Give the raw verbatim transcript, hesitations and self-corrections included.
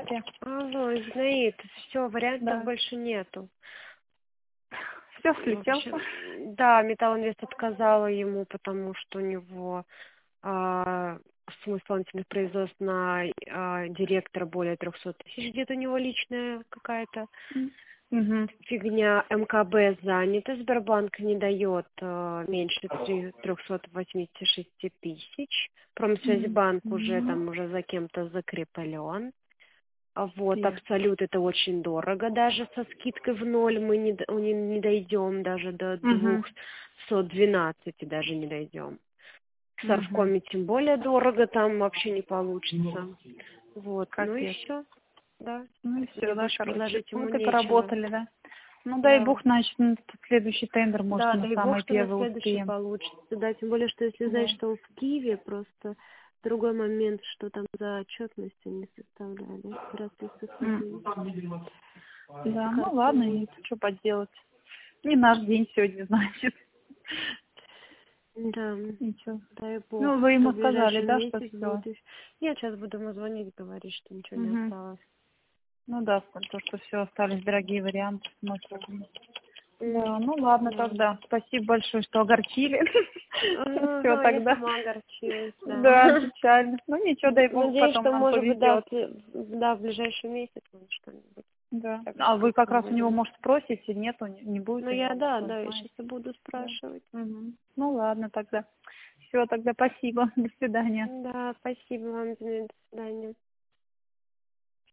Здравствуйте. Алло, Зинаид, все, вариантов Да. больше нету. Все В слетел. общем, да, Металлинвест отказала ему, потому что у него а, сумма исполнительных производств на а, директора более трехсот тысяч, где-то у него личная какая-то Угу. фигня. МКБ занято, Сбербанк не дает а, меньше трехсот восьмидесяти шести тысяч. Промсвязьбанк уже там уже за кем-то закреплен. А Вот, Пи. абсолют это очень дорого, даже со скидкой в ноль мы не, д- не, не дойдем, даже до Угу. двухсот двенадцати даже не дойдем. В Угу. Совкоме тем более дорого, там вообще не получится. Вот, ну и Капец. все, да. Ну и Мне все, да, больше короче. предложить ему Вот и нечего. поработали, да. Ну дай Да. бог, значит, ну, тут следующий тендер, может, Да, мы дай бог, самый что на первый следующий успеем. получится, да, тем более, что если Да. знать, что он в Киеве, просто другой момент, что там за отчетность они составляли, раз и М. составили. Да, ну ладно, Картину. что поделать. Не наш день сегодня, значит. Да, Ничего. дай бог, Ну, вы что ему в сказали, ближайший да, что месяц все? будет. ещё- Нет, сейчас буду ему звонить, говорить, что ничего не Угу. осталось. Ну да, то, что все остались дорогие варианты. смотрим. Да, М, ну ладно Да. тогда. Спасибо большое, что огорчили. Все Ага, я тогда. сама огорчилась, да. Да, печально. Ну ничего, дай бог, Надеюсь, потом что, нам может быть, да, повезет. в сле- да, в ближайший месяц он что-нибудь. Да. Так А что вы как раз у него, будем. может, спросите? Нету, не не будет Ну, у я, него, может, да, вы да, я знаете. сейчас буду Да. спрашивать. Мгм. Ну ладно тогда. Все, тогда спасибо. До свидания. Да, спасибо вам, Зина, до свидания.